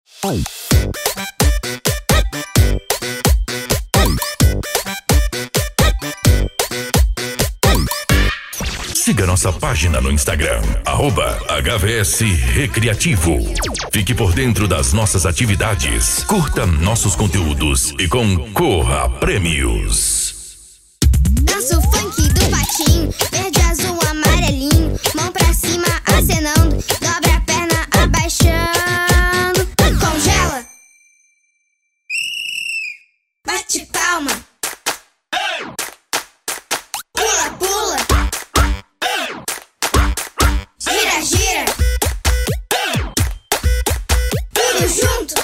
Siga nossa página no Instagram, @HVS Recreativo. Fique por dentro das nossas atividades, curta nossos conteúdos e concorra a prêmios. Dança o funk do patinho, verde, azul, amarelinho, mão pra cima, acenando, dobra a perna, abaixando, congela, bate palma, pula, pula, gira, gira, tudo junto.